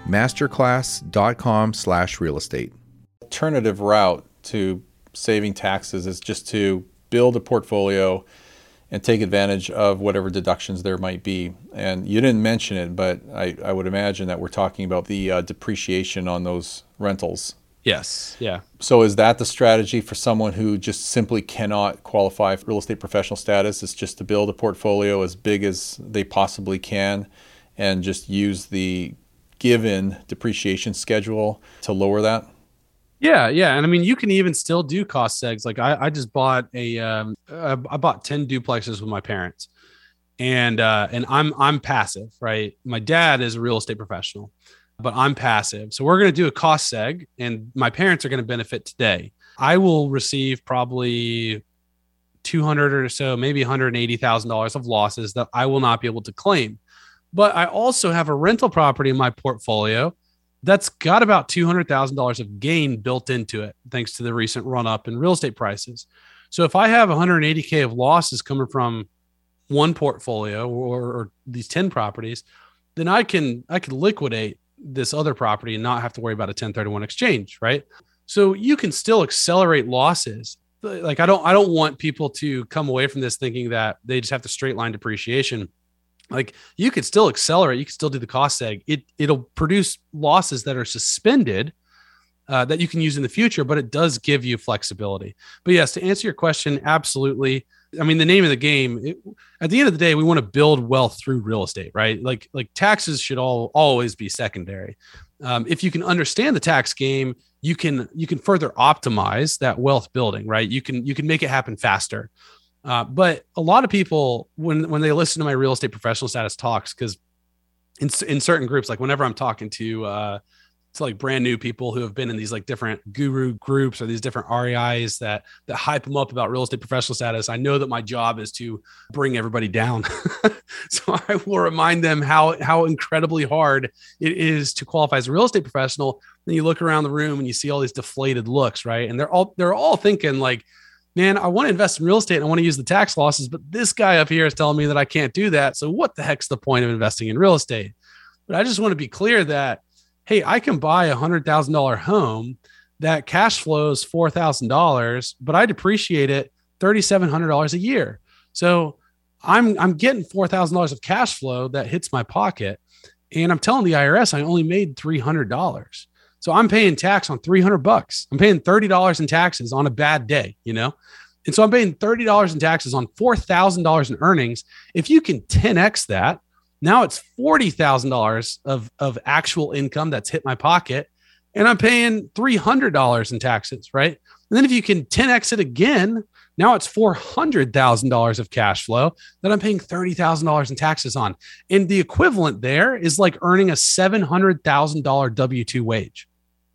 masterclass.com/real estate. Alternative route to saving taxes is just to build a portfolio and take advantage of whatever deductions there might be. And you didn't mention it, but I would imagine that we're talking about the depreciation on those rentals.
Yes. Yeah.
So is that the strategy for someone who just simply cannot qualify for real estate professional status? It's just to build a portfolio as big as they possibly can and just use the given depreciation schedule to lower that?
Yeah. And I mean, you can even still do cost segs. Like I just bought I bought 10 duplexes with my parents, and I'm passive, right? My dad is a real estate professional, but I'm passive. So we're going to do a cost seg, and my parents are going to benefit today. I will receive probably $200 or so, maybe $180,000 of losses that I will not be able to claim. But I also have a rental property in my portfolio that's got about $200,000 of gain built into it, thanks to the recent run up in real estate prices. So if I have $180K of losses coming from one portfolio or these 10 properties, then I can liquidate this other property and not have to worry about a 1031 exchange, right? So you can still accelerate losses. Like I don't want people to come away from this thinking that they just have to straight line depreciation. Like you could still accelerate, you could still do the cost seg. It'll produce losses that are suspended that you can use in the future, but it does give you flexibility. But yes, to answer your question, absolutely. I mean, the name of the game, at the end of the day, we want to build wealth through real estate, right? Like taxes should always be secondary. If you can understand the tax game, you can further optimize that wealth building, right? You can make it happen faster. But a lot of people, when they listen to my real estate professional status talks, because in certain groups, like whenever I'm talking to like brand new people who have been in these like different guru groups or these different REIs that hype them up about real estate professional status, I know that my job is to bring everybody down. So I will remind them how incredibly hard it is to qualify as a real estate professional. Then you look around the room and you see all these deflated looks, right? And they're all thinking like, man, I want to invest in real estate and I want to use the tax losses, but this guy up here is telling me that I can't do that. So what the heck's the point of investing in real estate? But I just want to be clear that, hey, I can buy a $100,000 home that cash flows $4,000, but I depreciate it $3,700 a year. So I'm getting $4,000 of cash flow that hits my pocket, and I'm telling the IRS I only made $300. So I'm paying tax on $300. I'm paying $30 in taxes on a bad day, you know? And so I'm paying $30 in taxes on $4,000 in earnings. If you can 10X that, now it's $40,000 of actual income that's hit my pocket, and I'm paying $300 in taxes, right? And then if you can 10X it again, now it's $400,000 of cash flow that I'm paying $30,000 in taxes on. And the equivalent there is like earning a $700,000 W-2 wage.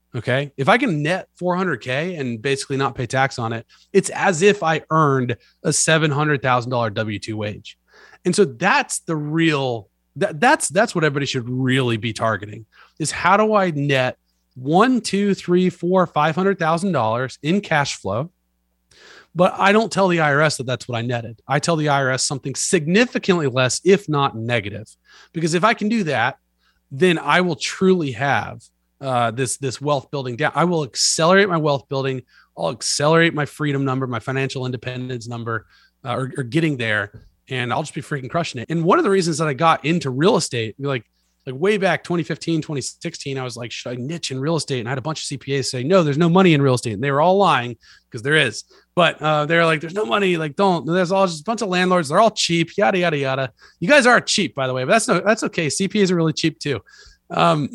Okay. If I can net 400K and basically not pay tax on it, it's as if I earned a $700,000 W-2 wage. And so that's the real, that's what everybody should really be targeting, is how do I net $1, $2, $3, $4, $500,000 in cash flow? But I don't tell the IRS that that's what I netted. I tell the IRS something significantly less, if not negative, because if I can do that, then I will truly have this wealth building down. I will accelerate my wealth building. I'll accelerate my freedom number, my financial independence number, or getting there, and I'll just be freaking crushing it. And one of the reasons that I got into real estate, like way back 2015, 2016, I was like, should I niche in real estate? And I had a bunch of CPAs say, no, there's no money in real estate. And they were all lying, because there is. But they're like, there's no money. Like, don't. There's all just a bunch of landlords. They're all cheap. Yada yada yada. You guys are cheap, by the way, but that's okay. CPAs are really cheap too. One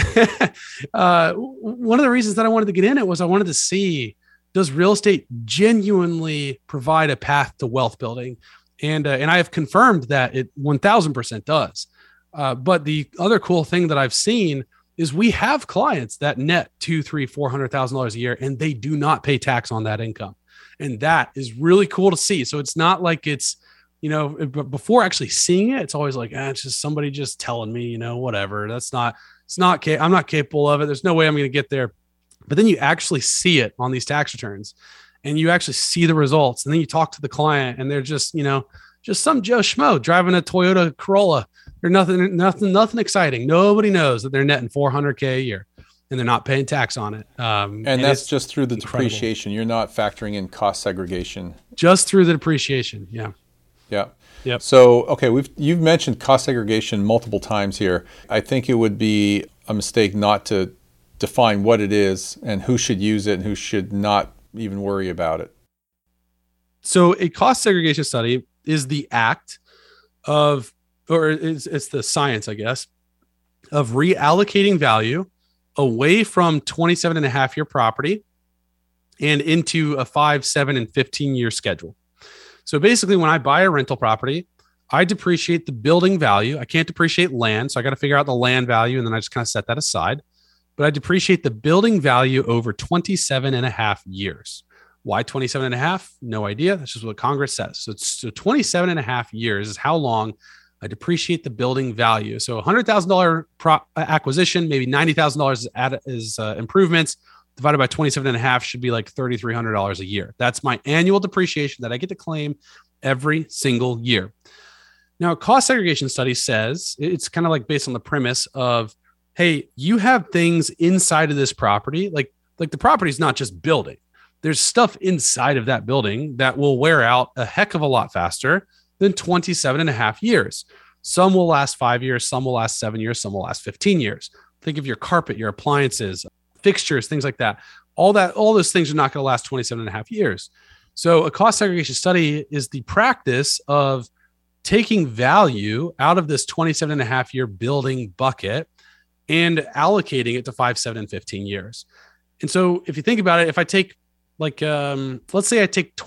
of the reasons that I wanted to get in it was I wanted to see, does real estate genuinely provide a path to wealth building? And I have confirmed that it 1000% does. But the other cool thing that I've seen is we have clients that net $200,000, $300,000, $400,000 a year, and they do not pay tax on that income. And that is really cool to see. So it's not like it's, before actually seeing it, it's always like, it's just somebody just telling me, whatever. I'm not capable of it. There's no way I'm going to get there. But then you actually see it on these tax returns, and you actually see the results. And then you talk to the client, and they're just, just some Joe Schmo driving a Toyota Corolla. They're nothing exciting. Nobody knows that they're netting $400K a year, and they're not paying tax on it.
And that's just through the depreciation. You're not factoring in cost segregation.
Just through the depreciation. Yeah.
Yeah.
Yep.
So, okay, you've mentioned cost segregation multiple times here. I think it would be a mistake not to define what it is and who should use it and who should not even worry about it.
So a cost segregation study is the act of, or it's the science, I guess, of reallocating value away from 27.5-year property and into a 5, 7, and 15-year schedule. So basically, when I buy a rental property, I depreciate the building value. I can't depreciate land, so I got to figure out the land value, and then I just kind of set that aside. But I depreciate the building value over 27.5 years. Why 27.5? No idea. That's just what Congress says. So 27.5 years is how long I depreciate the building value. So $100,000 acquisition, maybe $90,000 is improvements, divided by 27.5 should be like $3,300 a year. That's my annual depreciation that I get to claim every single year. Now, a cost segregation study says, it's kind of like based on the premise of, hey, you have things inside of this property, like the property is not just building. There's stuff inside of that building that will wear out a heck of a lot faster than 27.5 years. Some will last 5 years, some will last 7 years, some will last 15 years. Think of your carpet, your appliances, fixtures, things like that. All those things are not going to last 27.5 years. So a cost segregation study is the practice of taking value out of this 27.5-year building bucket and allocating it to 5, 7, and 15 years. And so if you think about it, if I take let's say I take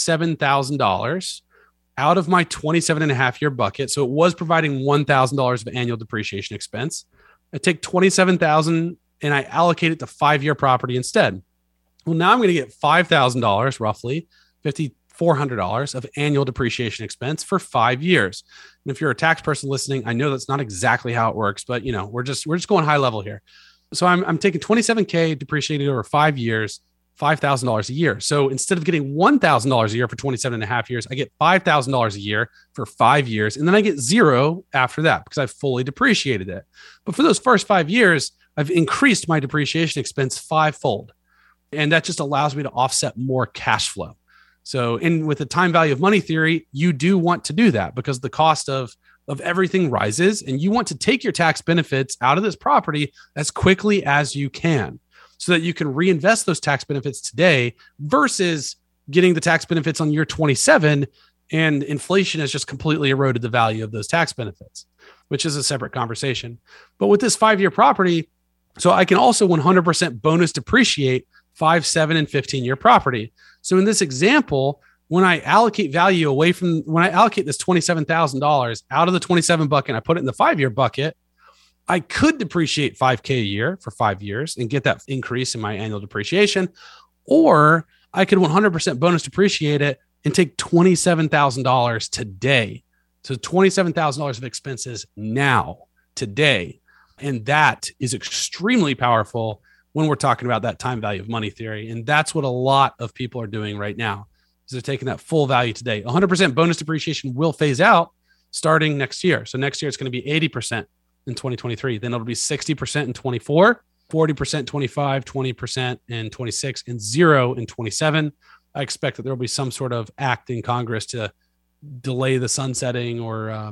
$27,000 out of my 27.5-year bucket. So it was providing $1,000 of annual depreciation expense. I take $27,000 and I allocate it to 5-year property instead. Well, now I'm going to get $5,000, roughly $5,400 of annual depreciation expense for 5 years. And if you're a tax person listening, I know that's not exactly how it works, but we're just going high level here. So I'm taking $27K depreciated over 5 years, $5,000 a year. So instead of getting $1,000 a year for 27.5 years, I get $5,000 a year for 5 years. And then I get zero after that because I've fully depreciated it. But for those first 5 years, I've increased my depreciation expense 5-fold. And that just allows me to offset more cash flow. So with the time value of money theory, you do want to do that because the cost of everything rises and you want to take your tax benefits out of this property as quickly as you can so that you can reinvest those tax benefits today versus getting the tax benefits on year 27 and inflation has just completely eroded the value of those tax benefits, which is a separate conversation. But with this 5-year property, so I can also 100% bonus depreciate 5, 7, and 15-year property. So in this example, when I allocate value when I allocate this $27,000 out of the 27 bucket and I put it in the 5-year bucket, I could depreciate 5K a year for 5 years and get that increase in my annual depreciation, or I could 100% bonus depreciate it and take $27,000 today. So $27,000 of expenses now, today. And that is extremely powerful when we're talking about that time value of money theory. And that's what a lot of people are doing right now, is they're taking that full value today. 100% bonus depreciation will phase out starting next year. So next year it's going to be 80% in 2023. Then it'll be 60% in 24, 40% 25, 20% in 26, and 0 in 27. I expect that there will be some sort of act in Congress to delay the sunsetting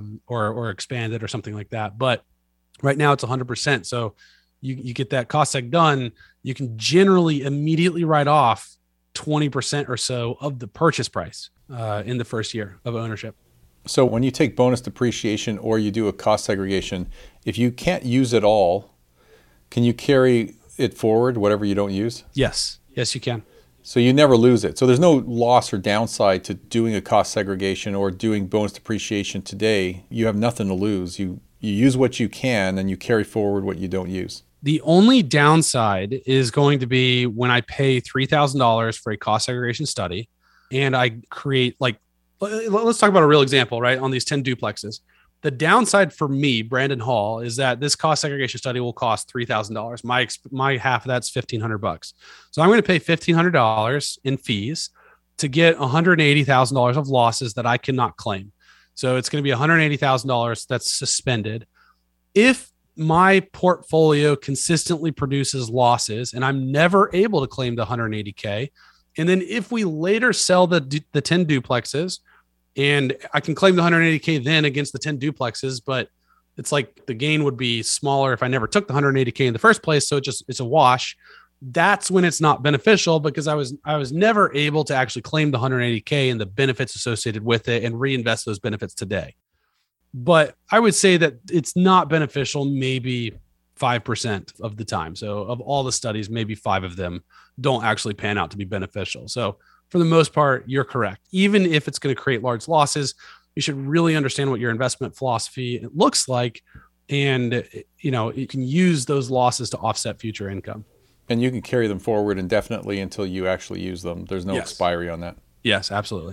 or expand it or something like that. But right now it's 100%. So you get that cost seg done, you can generally immediately write off 20% or so of the purchase price in the first year of ownership.
So when you take bonus depreciation or you do a cost segregation, if you can't use it all, can you carry it forward, whatever you don't use?
Yes, you can.
So you never lose it. So there's no loss or downside to doing a cost segregation or doing bonus depreciation today. You have nothing to lose. You use what you can and you carry forward what you don't use.
The only downside is going to be when I pay $3,000 for a cost segregation study and I create, like, let's talk about a real example, right? On these 10 duplexes. The downside for me, Brandon Hall, is that this cost segregation study will cost $3,000. My half of that's $1,500. So I'm going to pay $1,500 in fees to get $180,000 of losses that I cannot claim. So it's going to be $180,000 that's suspended. If my portfolio consistently produces losses and I'm never able to claim the 180K, and then if we later sell the 10 duplexes, and I can claim the 180K then against the 10 duplexes, but it's like the gain would be smaller if I never took the 180K in the first place. So it's a wash. That's when it's not beneficial, because I was never able to actually claim the 180K and the benefits associated with it and reinvest those benefits today. But I would say that it's not beneficial maybe 5% of the time. So of all the studies, maybe 5 of them don't actually pan out to be beneficial. So for the most part, you're correct. Even if it's going to create large losses, you should really understand what your investment philosophy looks like. And, you can use those losses to offset future income.
And you can carry them forward indefinitely until you actually use them. There's no expiry on that.
Yes, absolutely.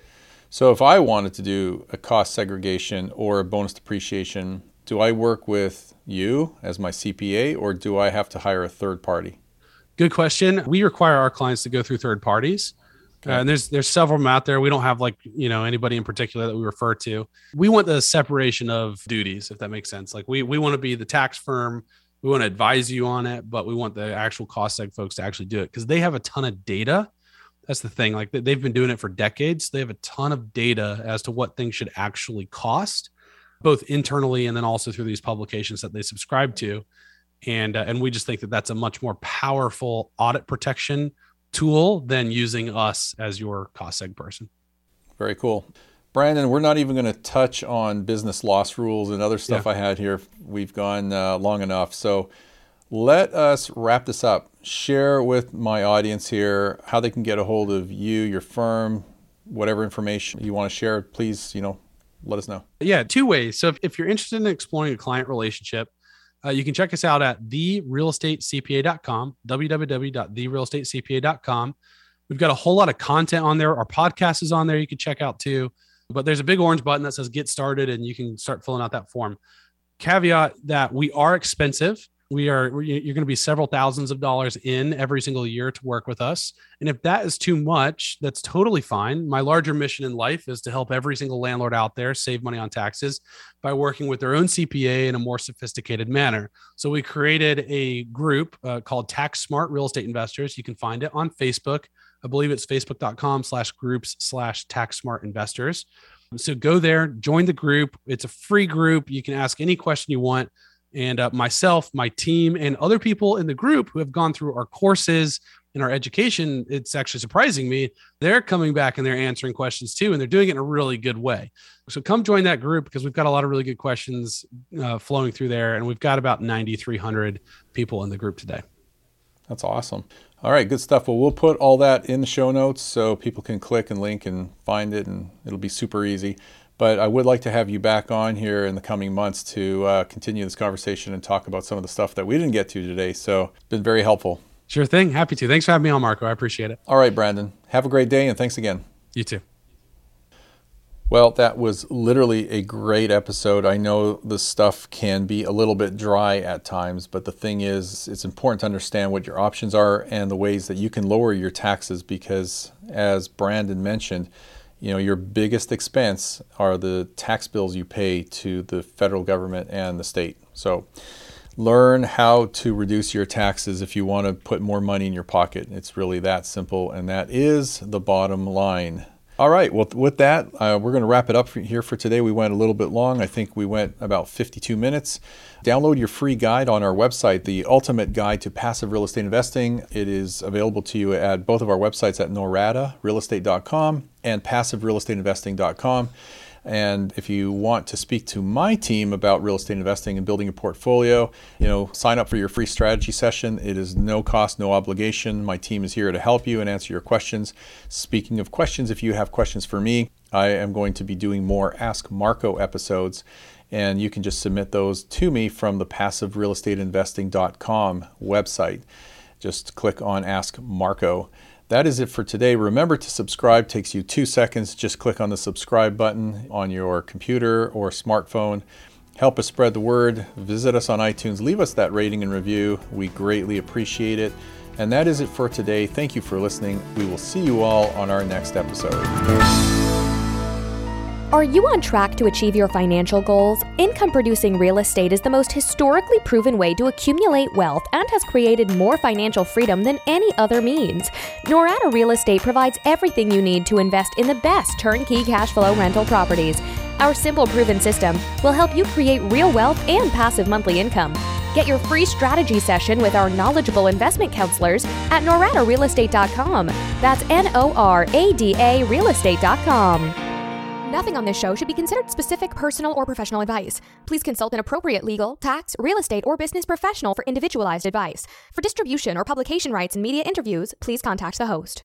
So if I wanted to do a cost segregation or a bonus depreciation, do I work with you as my CPA, or do I have to hire a third party?
Good question. We require our clients to go through third parties. Okay. And there's several of them out there. We don't have anybody in particular that we refer to. We want the separation of duties, if that makes sense. Like we want to be the tax firm. We want to advise you on it, but we want the actual cost seg folks to actually do it because they have a ton of data. That's the thing. Like they've been doing it for decades. They have a ton of data as to what things should actually cost, both internally and then also through these publications that they subscribe to. And we just think that that's a much more powerful audit protection tool than using us as your cost seg person.
Very cool. Brandon, we're not even going to touch on business loss rules and other stuff I had here. We've gone long enough. So let us wrap this up. Share with my audience here how they can get a hold of you, your firm, whatever information you want to share. Please, let us know.
Yeah, 2 ways. So if you're interested in exploring a client relationship, you can check us out at therealestatecpa.com, www.therealestatecpa.com. We've got a whole lot of content on there. Our podcast is on there. You can check out too. But there's a big orange button that says get started, and you can start filling out that form. Caveat that we are expensive. You're going to be several thousands of dollars in every single year to work with us. And if that is too much, that's totally fine. My larger mission in life is to help every single landlord out there save money on taxes by working with their own CPA in a more sophisticated manner. So we created a group called Tax Smart Real Estate Investors. You can find it on Facebook. I believe it's facebook.com/groups/Tax Smart Investors. So go there, join the group. It's a free group. You can ask any question you want. And myself, my team, and other people in the group who have gone through our courses and our education, it's actually surprising me. They're coming back and they're answering questions too, and they're doing it in a really good way. So come join that group because we've got a lot of really good questions flowing through there. And we've got about 9,300 people in the group today.
That's awesome. All right, good stuff. Well, we'll put all that in the show notes so people can click and link and find it, and it'll be super easy. But I would like to have you back on here in the coming months to continue this conversation and talk about some of the stuff that we didn't get to today. So it's been very helpful.
Sure thing. Happy to. Thanks for having me on, Marco. I appreciate it.
All right, Brandon. Have a great day, and thanks again.
You too.
Well, that was literally a great episode. I know the stuff can be a little bit dry at times, but the thing is, it's important to understand what your options are and the ways that you can lower your taxes because, as Brandon mentioned, your biggest expense are the tax bills you pay to the federal government and the state. So learn how to reduce your taxes if you want to put more money in your pocket. It's really that simple, and that is the bottom line. All right, well, with that, we're going to wrap it up here for today. We went a little bit long. I think we went about 52 minutes. Download your free guide on our website, The Ultimate Guide to Passive Real Estate Investing. It is available to you at both of our websites at noradarealestate.com and passiverealestateinvesting.com. And if you want to speak to my team about real estate investing and building a portfolio, sign up for your free strategy session. It is no cost, no obligation. My team is here to help you and answer your questions. Speaking of questions, if you have questions for me, I am going to be doing more Ask Marco episodes, and you can just submit those to me from the passiverealestateinvesting.com website. Just click on Ask Marco. That is it for today. Remember to subscribe. It takes you 2 seconds. Just click on the subscribe button on your computer or smartphone. Help us spread the word. Visit us on iTunes. Leave us that rating and review. We greatly appreciate it. And that is it for today. Thank you for listening. We will see you all on our next episode.
Are you on track to achieve your financial goals? Income-producing real estate is the most historically proven way to accumulate wealth and has created more financial freedom than any other means. Norada Real Estate provides everything you need to invest in the best turnkey cash flow rental properties. Our simple, proven system will help you create real wealth and passive monthly income. Get your free strategy session with our knowledgeable investment counselors at noradarealestate.com. That's NORADA realestate.com. Nothing on this show should be considered specific, personal, or professional advice. Please consult an appropriate legal, tax, real estate, or business professional for individualized advice. For distribution or publication rights and media interviews, please contact the host.